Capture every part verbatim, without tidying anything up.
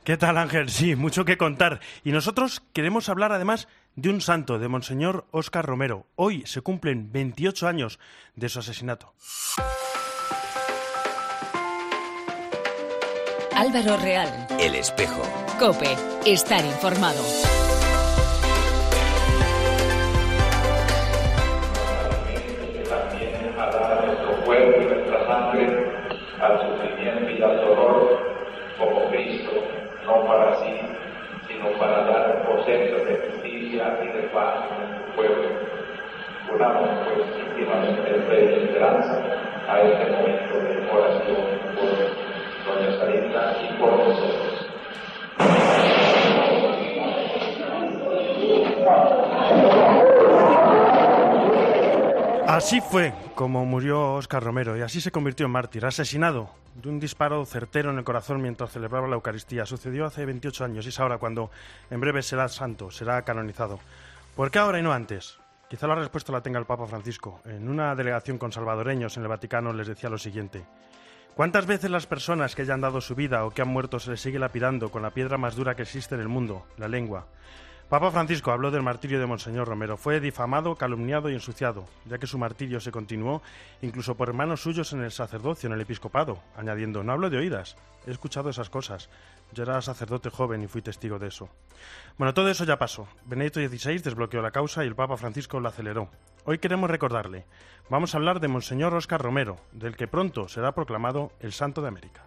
¿Qué tal, Ángel? Sí, mucho que contar. Y nosotros queremos hablar además de un santo, de Monseñor Óscar Romero. Hoy se cumplen veintiocho años de su asesinato. Álvaro Real. El Espejo. COPE. Estar informado. También a dar nuestro cuerpo y nuestra sangre al sufrimiento y al dolor como Cristo, no para sí, sino para dar procesos de justicia y de paz a nuestro pueblo. Unamos pues íntimamente el fe y esperanza a este momento de oración por doña Sarita y por nosotros. Así fue como murió Óscar Romero y así se convirtió en mártir, asesinado de un disparo certero en el corazón mientras celebraba la Eucaristía. Sucedió hace veintiocho años y es ahora cuando en breve será santo, será canonizado. ¿Por qué ahora y no antes? Quizá la respuesta la tenga el Papa Francisco. En una delegación con salvadoreños en el Vaticano les decía lo siguiente: ¿cuántas veces las personas que ya han dado su vida o que han muerto se les sigue lapidando con la piedra más dura que existe en el mundo, la lengua? Papa Francisco habló del martirio de Monseñor Romero. Fue difamado, calumniado y ensuciado, ya que su martirio se continuó incluso por hermanos suyos en el sacerdocio, en el episcopado, añadiendo: no hablo de oídas, he escuchado esas cosas. Yo era sacerdote joven y fui testigo de eso. Bueno, todo eso ya pasó. Benedicto dieciséis desbloqueó la causa y el Papa Francisco la aceleró. Hoy queremos recordarle. Vamos a hablar de Monseñor Óscar Romero, del que pronto será proclamado el Santo de América.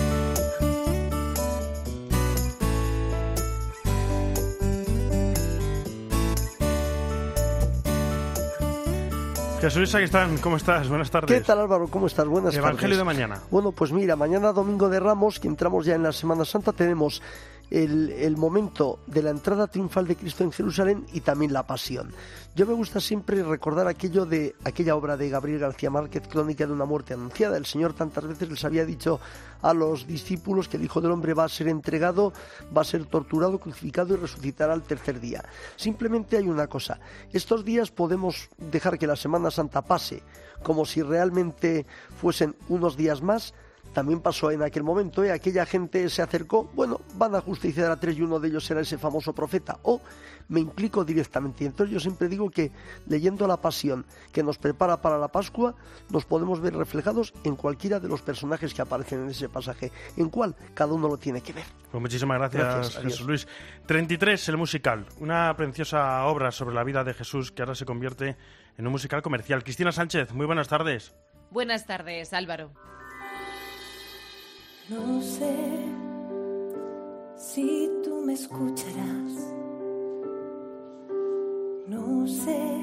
Jesús Sacristán, ¿cómo estás? Buenas tardes. ¿Qué tal, Álvaro? ¿Cómo estás? Buenas tardes. Evangelio de mañana. Bueno, pues mira, mañana Domingo de Ramos, que entramos ya en la Semana Santa, tenemos el, el momento de la entrada triunfal de Cristo en Jerusalén y también la pasión. Yo me gusta siempre recordar aquello de aquella obra de Gabriel García Márquez, Crónica de una muerte anunciada. El Señor tantas veces les había dicho a los discípulos que el Hijo del Hombre va a ser entregado, va a ser torturado, crucificado y resucitará al tercer día. Simplemente hay una cosa: estos días podemos dejar que la Semana Santa pase como si realmente fuesen unos días más. También pasó en aquel momento, ¿eh? Aquella gente se acercó, bueno, van a justiciar a tres y uno de ellos será ese famoso profeta, o me implico directamente. Y entonces yo siempre digo que leyendo la pasión que nos prepara para la Pascua, nos podemos ver reflejados en cualquiera de los personajes que aparecen en ese pasaje. ¿En cuál? Cada uno lo tiene que ver. Pues muchísimas gracias, gracias Jesús Luis. treinta y tres, el musical, una preciosa obra sobre la vida de Jesús que ahora se convierte en un musical comercial. Cristina Sánchez, muy buenas tardes. Buenas tardes, Álvaro. No sé si tú me escucharás, no sé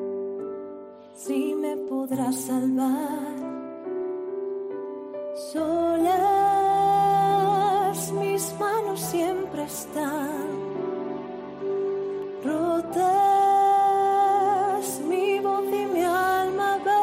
si me podrás salvar. Solas mis manos siempre están rotas, mi voz y mi alma van.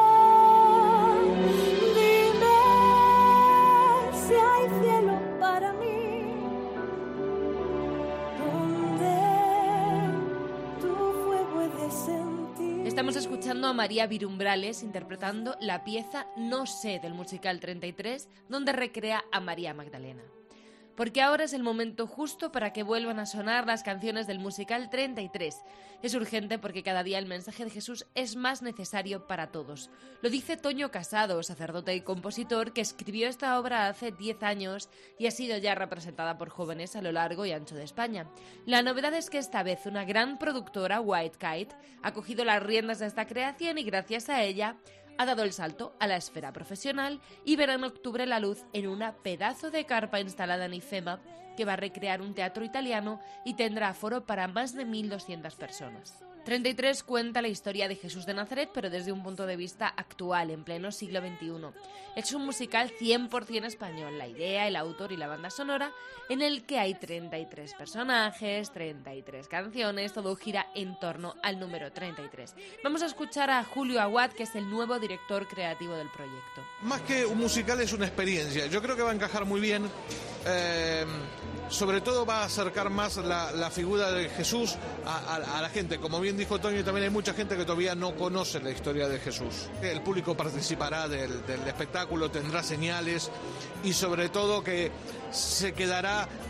Estamos escuchando a María Virumbrales interpretando la pieza No sé del musical treinta y tres, donde recrea a María Magdalena. Porque ahora es el momento justo para que vuelvan a sonar las canciones del musical treinta y tres. Es urgente porque cada día el mensaje de Jesús es más necesario para todos. Lo dice Toño Casado, sacerdote y compositor, que escribió esta obra hace diez años y ha sido ya representada por jóvenes a lo largo y ancho de España. La novedad es que esta vez una gran productora, White Kite, ha cogido las riendas de esta creación y gracias a ella ha dado el salto a la esfera profesional y verá en octubre la luz en una pedazo de carpa instalada en IFEMA que va a recrear un teatro italiano y tendrá aforo para más de mil doscientas personas. treinta y tres cuenta la historia de Jesús de Nazaret, pero desde un punto de vista actual, en pleno siglo veintiuno. Es un musical cien por ciento español, la idea, el autor y la banda sonora, en el que hay treinta y tres personajes, treinta y tres canciones, todo gira en torno al número treinta y tres. Vamos a escuchar a Julio Aguad, que es el nuevo director creativo del proyecto. Más que un musical es una experiencia, yo creo que va a encajar muy bien. Eh, sobre todo va a acercar más la, la figura de Jesús a, a, a la gente. Como bien dijo Toño, también hay mucha gente que todavía no conoce la historia de Jesús. El público participará del, del espectáculo, tendrá señales y sobre todo que se quedará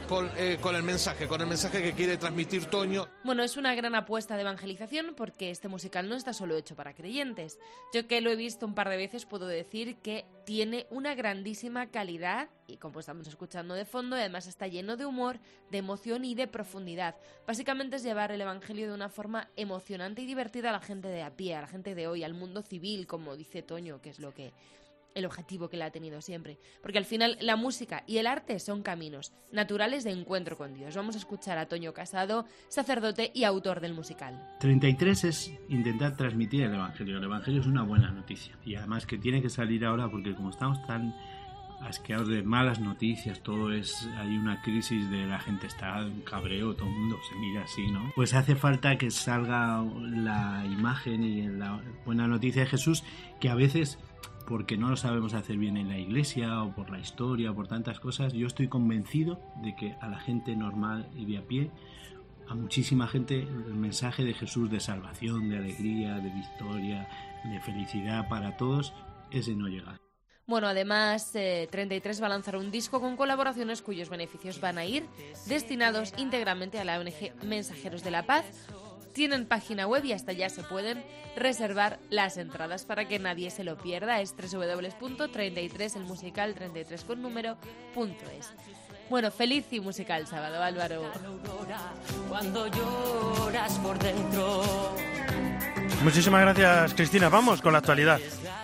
con, eh, con el mensaje, con el mensaje que quiere transmitir Toño. Bueno, es una gran apuesta de evangelización porque este musical no está solo hecho para creyentes. Yo que lo he visto un par de veces puedo decir que tiene una grandísima calidad y como estamos escuchando de fondo, además está lleno de humor, de emoción y de profundidad. Básicamente es llevar el evangelio de una forma emocionante y divertida a la gente de a pie, a la gente de hoy, al mundo civil, como dice Toño, que es lo que el objetivo que le ha tenido siempre. Porque al final la música y el arte son caminos naturales de encuentro con Dios. Vamos a escuchar a Toño Casado, sacerdote y autor del musical. treinta y tres es intentar transmitir el evangelio. El evangelio es una buena noticia y además que tiene que salir ahora porque como estamos tan asqueados de malas noticias, todo es, hay una crisis de la gente está en cabreo, todo el mundo se mira así, ¿no? Pues hace falta que salga la imagen y la buena noticia de Jesús, que a veces, porque no lo sabemos hacer bien en la iglesia o por la historia o por tantas cosas, yo estoy convencido de que a la gente normal y de a pie, a muchísima gente, el mensaje de Jesús de salvación, de alegría, de victoria, de felicidad para todos, ese no llega. Bueno, además, eh, treinta y tres va a lanzar un disco con colaboraciones cuyos beneficios van a ir destinados íntegramente a la O N G Mensajeros de la Paz. Tienen página web y hasta ya se pueden reservar las entradas para que nadie se lo pierda. Es doble u doble u doble u punto treinta y tres el musical treinta y tres con número punto es. Bueno, feliz y musical sábado, Álvaro. Cuando lloras por dentro. Muchísimas gracias, Cristina. Vamos con la actualidad.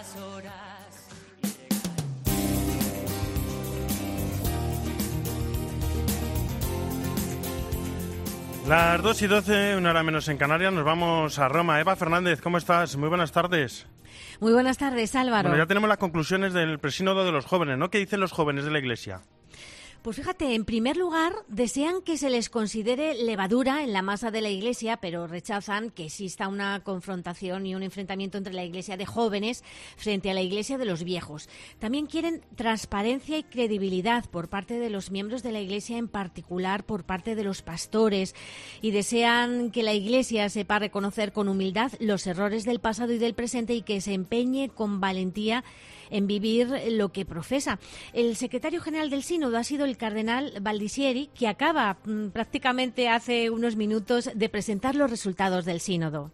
Las dos y doce, una hora menos en Canarias, nos vamos a Roma. Eva Fernández, ¿cómo estás? Muy buenas tardes. Muy buenas tardes, Álvaro. Bueno, ya tenemos las conclusiones del presínodo de los jóvenes, ¿no? ¿Qué dicen los jóvenes de la Iglesia? Pues fíjate, en primer lugar, desean que se les considere levadura en la masa de la Iglesia, pero rechazan que exista una confrontación y un enfrentamiento entre la Iglesia de jóvenes frente a la Iglesia de los viejos. También quieren transparencia y credibilidad por parte de los miembros de la Iglesia, en particular por parte de los pastores, y desean que la Iglesia sepa reconocer con humildad los errores del pasado y del presente y que se empeñe con valentía en vivir lo que profesa. El secretario general del Sínodo ha sido el cardenal Baldisieri, que acaba mmm, prácticamente hace unos minutos de presentar los resultados del Sínodo.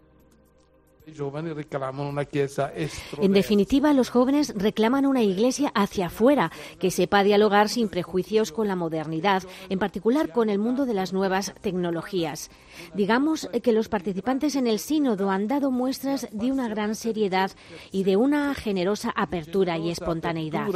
En definitiva, los jóvenes reclaman una iglesia hacia afuera, que sepa dialogar sin prejuicios con la modernidad, en particular con el mundo de las nuevas tecnologías. Digamos que los participantes en el sínodo han dado muestras de una gran seriedad y de una generosa apertura y espontaneidad.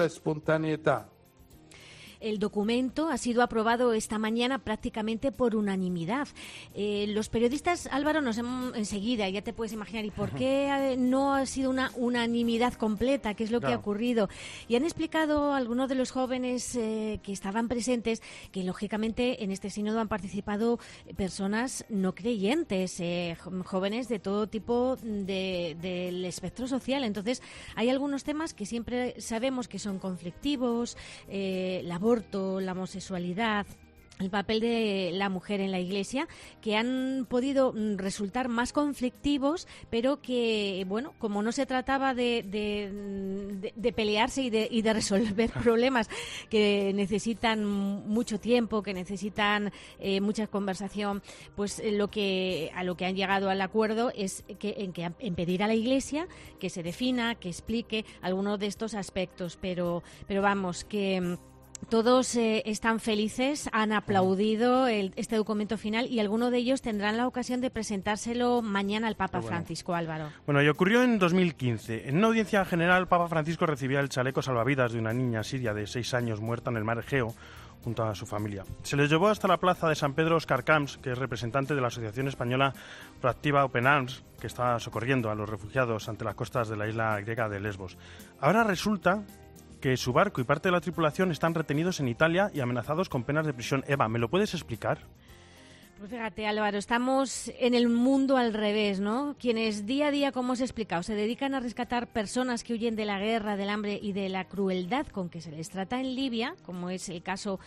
El documento ha sido aprobado esta mañana prácticamente por unanimidad. Eh, los periodistas, Álvaro, nos hemos enseguida, ya te puedes imaginar, ¿y por qué no ha sido una unanimidad completa? ¿Qué es lo claro. que ha ocurrido? Y han explicado algunos de los jóvenes eh, que estaban presentes que, lógicamente, en este sínodo han participado personas no creyentes, eh, jóvenes de todo tipo de, del espectro social. Entonces, hay algunos temas que siempre sabemos que son conflictivos, eh, la la homosexualidad, el papel de la mujer en la Iglesia, que han podido resultar más conflictivos, pero que, bueno, como no se trataba de, de, de, de pelearse y de, y de resolver problemas que necesitan mucho tiempo, que necesitan eh, mucha conversación, pues eh, lo que a lo que han llegado al acuerdo es que en, que, en pedir a la Iglesia que se defina, que explique algunos de estos aspectos, pero, pero vamos, que todos eh, están felices, han aplaudido el, este documento final y algunos de ellos tendrán la ocasión de presentárselo mañana al Papa bueno. Francisco, Álvaro. Bueno, y ocurrió en dos mil quince. En una audiencia general, Papa Francisco recibía el chaleco salvavidas de una niña siria de seis años muerta en el mar Egeo junto a su familia. Se les llevó hasta la plaza de San Pedro Óscar Camps, que es representante de la Asociación Española Proactiva Open Arms, que está socorriendo a los refugiados ante las costas de la isla griega de Lesbos. Ahora resulta que su barco y parte de la tripulación están retenidos en Italia y amenazados con penas de prisión. Eva, ¿me lo puedes explicar? Pues fíjate, Álvaro, estamos en el mundo al revés, ¿no? Quienes día a día, como os he explicado, se dedican a rescatar personas que huyen de la guerra, del hambre y de la crueldad con que se les trata en Libia, como es el caso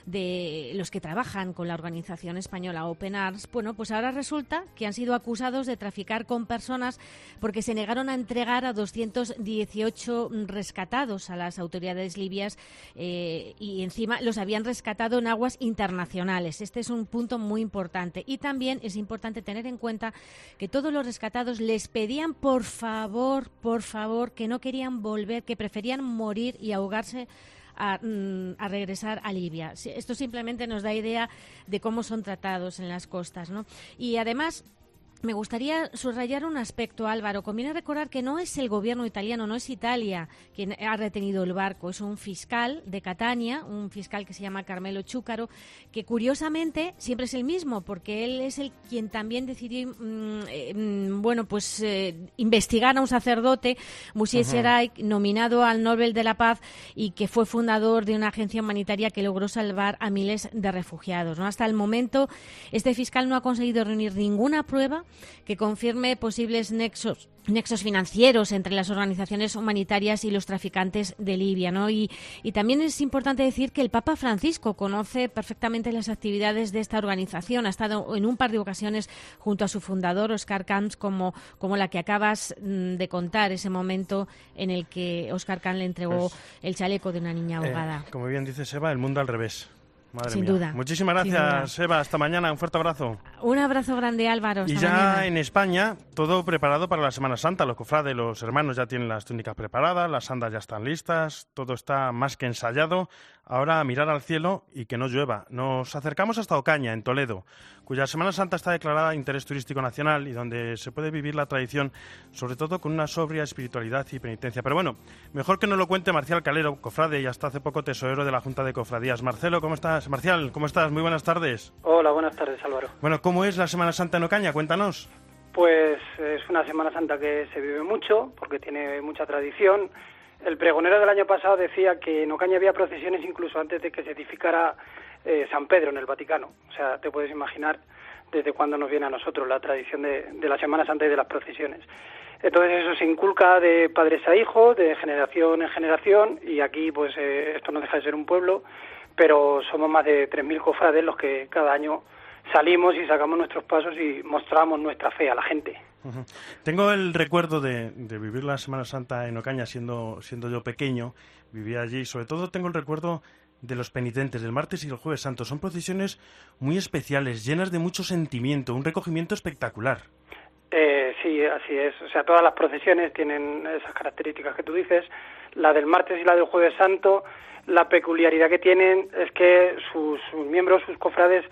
de los que trabajan con la organización española Open Arms, bueno, pues ahora resulta que han sido acusados de traficar con personas porque se negaron a entregar a doscientos dieciocho rescatados a las autoridades libias eh, y encima los habían rescatado en aguas internacionales. Este es un punto muy importante. Y también es importante tener en cuenta que todos los rescatados les pedían por favor, por favor, que no querían volver, que preferían morir y ahogarse A, a regresar a Libia. Esto simplemente nos da idea de cómo son tratados en las costas, ¿no? Y además me gustaría subrayar un aspecto, Álvaro. Conviene recordar que no es el gobierno italiano, no es Italia quien ha retenido el barco, es un fiscal de Catania, un fiscal que se llama Carmelo Chúcaro, que curiosamente siempre es el mismo, porque él es el quien también decidió mmm, eh, bueno, pues eh, investigar a un sacerdote, Moussier Serai, nominado al Nobel de la Paz y que fue fundador de una agencia humanitaria que logró salvar a miles de refugiados, ¿no? Hasta el momento, este fiscal no ha conseguido reunir ninguna prueba que confirme posibles nexos nexos financieros entre las organizaciones humanitarias y los traficantes de Libia, ¿no? Y, y también es importante decir que el Papa Francisco conoce perfectamente las actividades de esta organización. Ha estado en un par de ocasiones junto a su fundador, Oscar Camps, como, como la que acabas de contar, ese momento en el que Oscar Camps le entregó pues, el chaleco de una niña ahogada. Eh, como bien dice Seba, el mundo al revés. Madre Sin mía. duda. Muchísimas gracias, Eva. Hasta mañana. Un fuerte abrazo. Un abrazo grande, Álvaro. Hasta y ya mañana. En España, todo preparado para la Semana Santa. Los cofrades, los hermanos ya tienen las túnicas preparadas, las andas ya están listas, todo está más que ensayado. Ahora a mirar al cielo y que no llueva. Nos acercamos hasta Ocaña, en Toledo, cuya Semana Santa está declarada de interés turístico nacional y donde se puede vivir la tradición, sobre todo con una sobria espiritualidad y penitencia. Pero bueno, mejor que nos lo cuente Marcial Calero, cofrade y hasta hace poco tesorero de la Junta de Cofradías. Marcelo, ¿cómo estás? Marcial, ¿cómo estás? Muy buenas tardes. Hola, buenas tardes, Álvaro. Bueno, ¿cómo es la Semana Santa en Ocaña? Cuéntanos. Pues es una Semana Santa que se vive mucho, porque tiene mucha tradición. El pregonero del año pasado decía que en Ocaña había procesiones incluso antes de que se edificara eh, San Pedro en el Vaticano. O sea, te puedes imaginar desde cuándo nos viene a nosotros la tradición de, de la Semana Santa y de las procesiones. Entonces eso se inculca de padres a hijos, de generación en generación, y aquí pues eh, esto no deja de ser un pueblo, pero somos más de tres mil cofrades los que cada año salimos y sacamos nuestros pasos y mostramos nuestra fe a la gente. Uh-huh. Tengo el recuerdo de, de vivir la Semana Santa en Ocaña siendo, siendo yo pequeño, vivía allí, sobre todo tengo el recuerdo de los penitentes, del martes y el jueves santo. Son procesiones muy especiales, llenas de mucho sentimiento, un recogimiento espectacular. Eh, sí, así es. O sea, todas las procesiones tienen esas características que tú dices. La del martes y la del jueves santo, la peculiaridad que tienen es que sus, sus miembros, sus cofrades,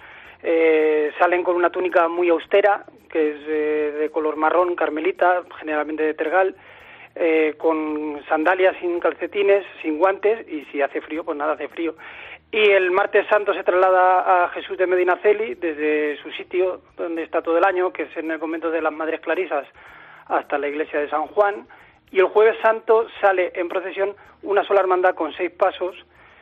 eh, salen con una túnica muy austera, que es eh, de color marrón, carmelita, generalmente de tergal, eh, con sandalias sin calcetines, sin guantes, y si hace frío, pues nada, hace frío. Y el martes santo se traslada a Jesús de Medinaceli desde su sitio donde está todo el año, que es en el convento de las Madres Clarisas, hasta la iglesia de San Juan. Y el jueves santo sale en procesión una sola hermandad con seis pasos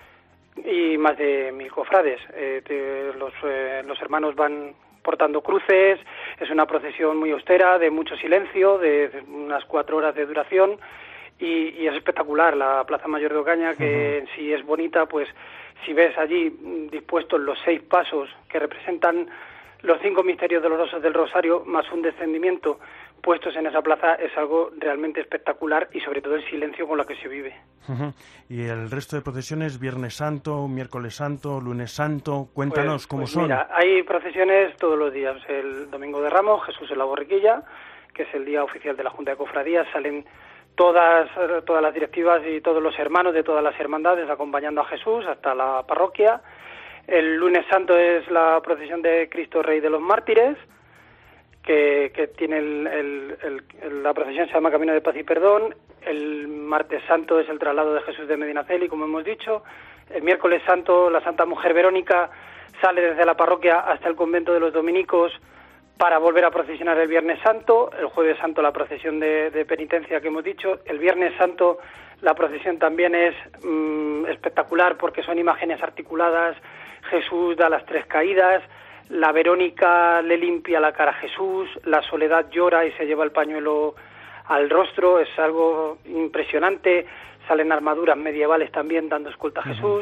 y más de mil cofrades. Eh, te, los, eh, los hermanos van portando cruces, es una procesión muy austera, de mucho silencio, de, de unas cuatro horas de duración, y, y es espectacular la Plaza Mayor de Ocaña, que uh-huh. en sí es bonita. Pues si ves allí dispuestos los seis pasos que representan los cinco misterios dolorosos del Rosario, más un descendimiento puestos en esa plaza, es algo realmente espectacular, y sobre todo el silencio con la que se vive. Uh-huh. Y el resto de procesiones, Viernes Santo, Miércoles Santo, Lunes Santo, cuéntanos pues, cómo pues son. Mira, hay procesiones todos los días. El Domingo de Ramos, Jesús en la Borriquilla, que es el día oficial de la Junta de Cofradías, salen todas todas las directivas y todos los hermanos de todas las hermandades acompañando a Jesús hasta la parroquia. El Lunes Santo es la procesión de Cristo Rey de los Mártires, que, que tiene el, el, el, la procesión se llama Camino de Paz y Perdón. El Martes Santo es el traslado de Jesús de Medinaceli, como hemos dicho. El Miércoles Santo, la Santa Mujer Verónica sale desde la parroquia hasta el convento de los dominicos para volver a procesionar el Viernes Santo. El Jueves Santo la procesión de, de penitencia que hemos dicho. El Viernes Santo la procesión también es mmm, espectacular porque son imágenes articuladas. Jesús da las tres caídas, la Verónica le limpia la cara a Jesús, la Soledad llora y se lleva el pañuelo al rostro, es algo impresionante. Salen armaduras medievales también dando escolta a Jesús. Uh-huh.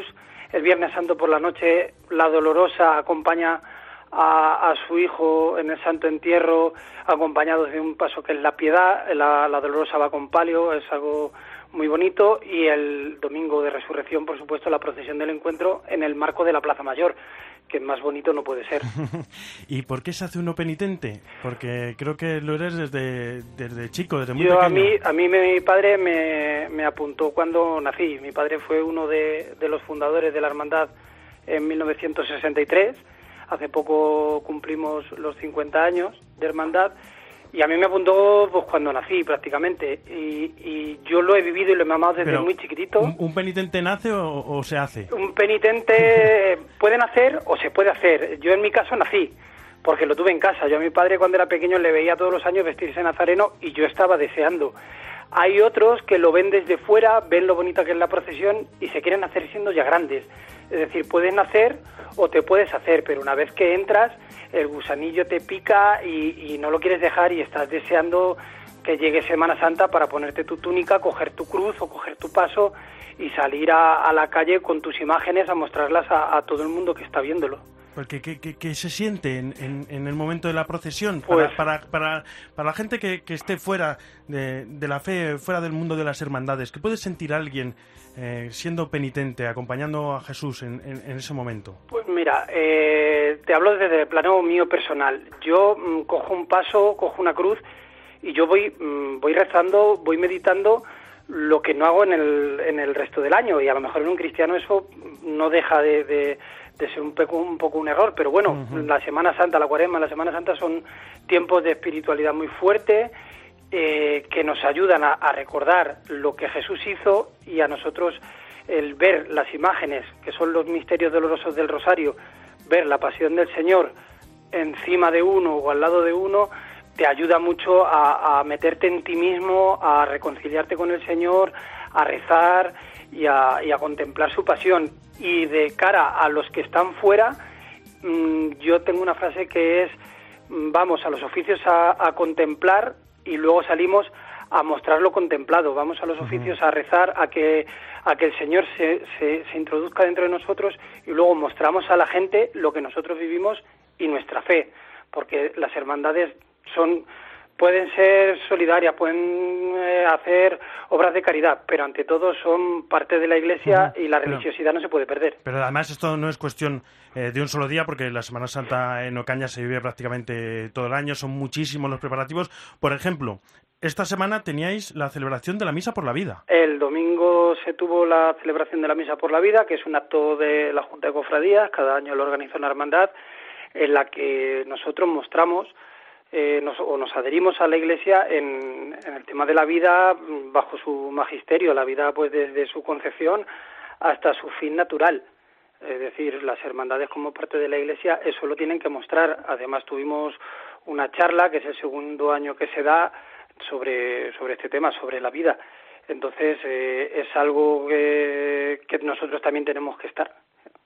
El Viernes Santo por la noche, la Dolorosa acompaña a, a su hijo en el Santo Entierro, acompañados de un paso que es la Piedad. La, la Dolorosa va con palio, es algo muy bonito, y el Domingo de Resurrección, por supuesto, la procesión del encuentro en el marco de la Plaza Mayor, que más bonito no puede ser. ¿Y por qué se hace uno penitente? Porque creo que lo eres desde, desde chico, desde muy Yo, pequeño. a mí, a mí mi padre me, me apuntó cuando nací. Mi padre fue uno de, de los fundadores de la hermandad en mil novecientos sesenta y tres. Hace poco cumplimos los cincuenta años de hermandad, y a mí me apuntó pues cuando nací prácticamente, y, y yo lo he vivido y lo he mamado desde Pero, muy chiquitito. ¿un, un penitente nace o, o se hace? Un penitente puede nacer o se puede hacer. Yo en mi caso nací, porque lo tuve en casa. Yo a mi padre cuando era pequeño le veía todos los años vestirse nazareno y yo estaba deseando. Hay otros que lo ven desde fuera, ven lo bonita que es la procesión y se quieren hacer siendo ya grandes. Es decir, puedes nacer o te puedes hacer, pero una vez que entras, el gusanillo te pica y, y no lo quieres dejar, y estás deseando que llegue Semana Santa para ponerte tu túnica, coger tu cruz o coger tu paso y salir a, a la calle con tus imágenes a mostrarlas a, a todo el mundo que está viéndolo. Porque ¿qué, qué, qué se siente en, en, en el momento de la procesión? Pues, para, para, para, para la gente que, que esté fuera de, de la fe, fuera del mundo de las hermandades, ¿qué puede sentir alguien eh, siendo penitente, acompañando a Jesús en, en, en ese momento? Pues mira, eh, te hablo desde el plano mío personal. Yo mmm, cojo un paso, cojo una cruz y yo voy, mmm, voy rezando, voy meditando lo que no hago en el, en el resto del año, y a lo mejor en un cristiano eso no deja de... de de ser un poco, un poco un error, pero bueno, uh-huh. La Semana Santa, la Cuaresma, la Semana Santa son tiempos de espiritualidad muy fuerte, eh, que nos ayudan a, a recordar lo que Jesús hizo, y a nosotros el ver las imágenes, que son los misterios dolorosos del Rosario, ver la pasión del Señor encima de uno o al lado de uno, te ayuda mucho a, a meterte en ti mismo, a reconciliarte con el Señor, a rezar y a, y a contemplar su pasión. Y de cara a los que están fuera, mmm, yo tengo una frase que es: vamos a los oficios a, a contemplar y luego salimos a mostrar lo contemplado. Vamos a los oficios a rezar, a que a que el Señor se, se, se introduzca dentro de nosotros, y luego mostramos a la gente lo que nosotros vivimos y nuestra fe, porque las hermandades son... pueden ser solidarias, pueden eh, hacer obras de caridad, pero ante todo son parte de la Iglesia, uh-huh. y la religiosidad pero, no se puede perder. Pero además esto no es cuestión eh, de un solo día, porque la Semana Santa en Ocaña se vive prácticamente todo el año, son muchísimos los preparativos. Por ejemplo, esta semana teníais la celebración de la Misa por la Vida. El domingo se tuvo la celebración de la Misa por la Vida, que es un acto de la Junta de Cofradías, cada año lo organiza una hermandad, en la que nosotros mostramos Eh, nos, o nos adherimos a la Iglesia en, en el tema de la vida bajo su magisterio, la vida pues desde su concepción hasta su fin natural. Es decir, las hermandades como parte de la Iglesia eso lo tienen que mostrar. Además tuvimos una charla, que es el segundo año que se da, sobre, sobre este tema, sobre la vida. Entonces eh, es algo que, que nosotros también tenemos que estar.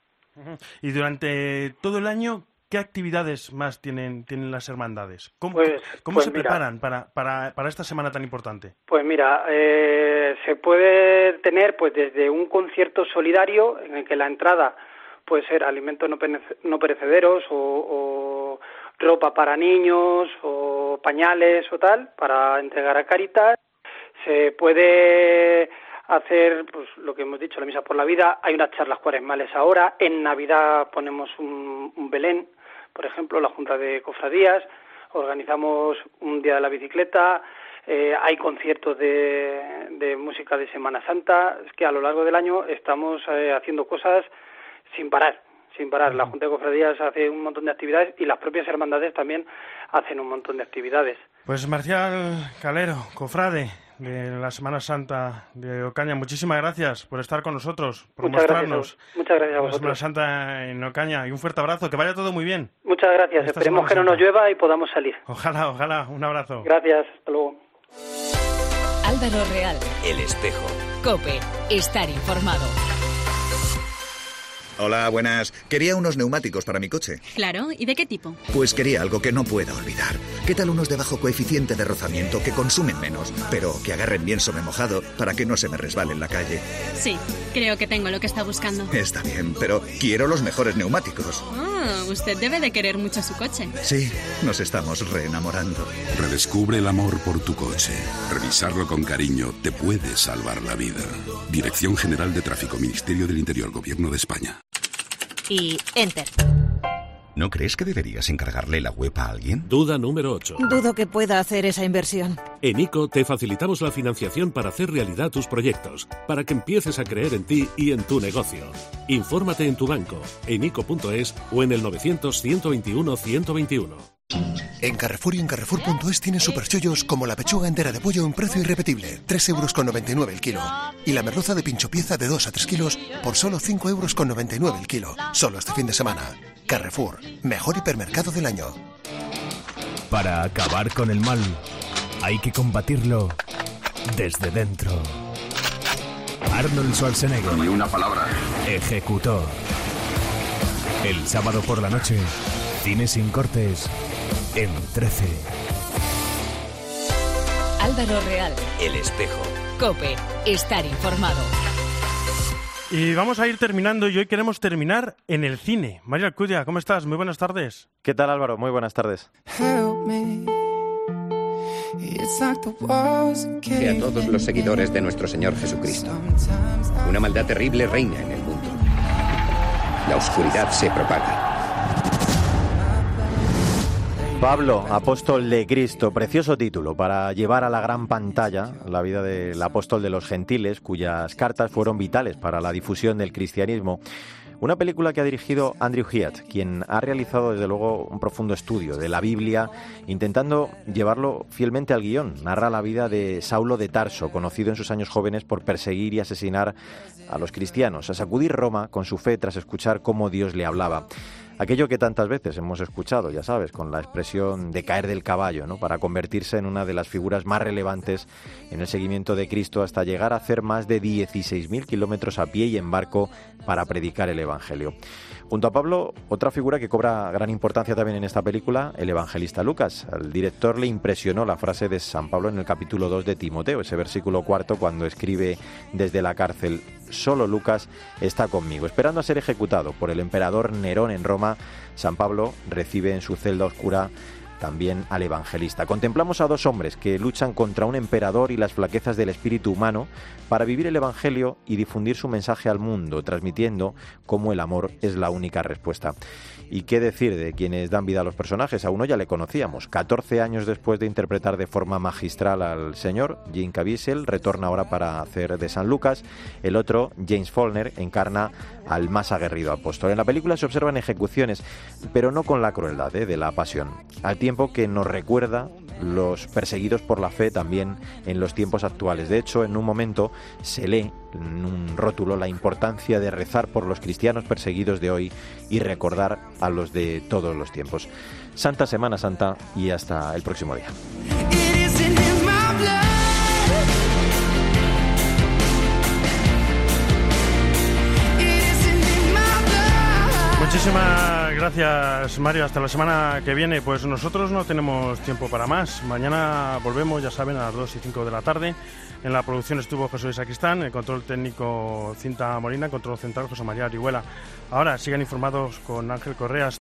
Y durante todo el año, ¿qué actividades más tienen tienen las hermandades? ¿Cómo, pues, ¿cómo pues se mira, preparan para, para, para esta semana tan importante? Pues mira, eh, se puede tener pues desde un concierto solidario en el que la entrada puede ser alimentos no, perece- no perecederos o, o ropa para niños o pañales o tal, para entregar a Cáritas. Se puede hacer pues lo que hemos dicho, la Misa por la Vida. Hay unas charlas cuaresmales ahora. En Navidad ponemos un, un Belén, por ejemplo, la Junta de Cofradías. Organizamos un Día de la Bicicleta. Eh, hay conciertos de, de música de Semana Santa. Es que a lo largo del año estamos eh, haciendo cosas sin parar, sin parar. La Junta de Cofradías hace un montón de actividades y las propias hermandades también hacen un montón de actividades. Pues Marcial Calero, cofrade de la Semana Santa de Ocaña, muchísimas gracias por estar con nosotros, por Muchas mostrarnos gracias, muchas gracias a vosotros. la Semana Santa en Ocaña, y un fuerte abrazo, que vaya todo muy bien. Muchas gracias, Esta esperemos que no Semana nos llueva y podamos salir. Ojalá, ojalá, un abrazo. Gracias, hasta luego. Álvaro Real. El Espejo. COPE. Estar informado. Hola, buenas. Quería unos neumáticos para mi coche. Claro, ¿y de qué tipo? Pues quería algo que no pueda olvidar. ¿Qué tal unos de bajo coeficiente de rozamiento que consumen menos, pero que agarren bien sobre mojado para que no se me resbale en la calle? Sí, creo que tengo lo que está buscando. Está bien, pero quiero los mejores neumáticos. Ah, usted debe de querer mucho su coche. Sí, nos estamos reenamorando. Redescubre el amor por tu coche. Revisarlo con cariño te puede salvar la vida. Dirección General de Tráfico, Ministerio del Interior, Gobierno de España. Y enter. ¿No crees que deberías encargarle la web a alguien? Duda número ocho. Dudo que pueda hacer esa inversión. En ICO te facilitamos la financiación para hacer realidad tus proyectos, para que empieces a creer en ti y en tu negocio. Infórmate en tu banco, en ico punto es o en el novecientos, ciento veintiuno, ciento veintiuno. En Carrefour y en Carrefour punto es tienes superchollos como la pechuga entera de pollo en precio irrepetible, tres euros con noventa y nueve el kilo. Y la merluza de pincho pieza de dos a tres kilos por solo cinco euros con noventa y nueve el kilo. Solo este fin de semana. Carrefour, mejor hipermercado del año. Para acabar con el mal, hay que combatirlo desde dentro. Arnold Schwarzenegger. Ni una palabra. Ejecutor. El sábado por la noche, cine sin cortes en trece. Álvaro Real. El Espejo. COPE. Estar informado. Y vamos a ir terminando y hoy queremos terminar en el cine. Mario Alcudia, ¿cómo estás? Muy buenas tardes. ¿Qué tal, Álvaro? Muy buenas tardes. Y a todos los seguidores de nuestro Señor Jesucristo. Una maldad terrible reina en el mundo. La oscuridad se propaga. Pablo, apóstol de Cristo, precioso título para llevar a la gran pantalla la vida del apóstol de los gentiles, cuyas cartas fueron vitales para la difusión del cristianismo. Una película que ha dirigido Andrew Hyatt, quien ha realizado desde luego un profundo estudio de la Biblia, intentando llevarlo fielmente al guión. Narra la vida de Saulo de Tarso, conocido en sus años jóvenes por perseguir y asesinar a los cristianos, a sacudir Roma con su fe tras escuchar cómo Dios le hablaba. Aquello que tantas veces hemos escuchado, ya sabes, con la expresión de caer del caballo, ¿no?, para convertirse en una de las figuras más relevantes en el seguimiento de Cristo hasta llegar a hacer más de dieciséis mil kilómetros a pie y en barco para predicar el Evangelio. Junto a Pablo, otra figura que cobra gran importancia también en esta película, el evangelista Lucas. Al director le impresionó la frase de San Pablo en el capítulo dos de Timoteo, ese versículo cuarto, cuando escribe desde la cárcel: solo Lucas está conmigo. Esperando a ser ejecutado por el emperador Nerón en Roma, San Pablo recibe en su celda oscura también al evangelista. Contemplamos a dos hombres que luchan contra un emperador y las flaquezas del espíritu humano para vivir el evangelio y difundir su mensaje al mundo, transmitiendo cómo el amor es la única respuesta. ¿Y qué decir de quienes dan vida a los personajes? A uno ya le conocíamos. catorce años después de interpretar de forma magistral al Señor, Jim Caviezel retorna ahora para hacer de San Lucas. El otro, James Faulkner, encarna al más aguerrido apóstol. En la película se observan ejecuciones, pero no con la crueldad ¿eh? de la pasión, al tiempo que nos recuerda los perseguidos por la fe también en los tiempos actuales. De hecho, en un momento se lee en un rótulo la importancia de rezar por los cristianos perseguidos de hoy y recordar a los de todos los tiempos. Santa Semana Santa y hasta el próximo día. Muchísimas gracias, Mario. Hasta la semana que viene. Pues nosotros no tenemos tiempo para más. Mañana volvemos, ya saben, a las dos y cinco de la tarde. En la producción estuvo José Luis Sacristán, el control técnico Cinta Molina, control central José María Orihuela. Ahora sigan informados con Ángel Correa.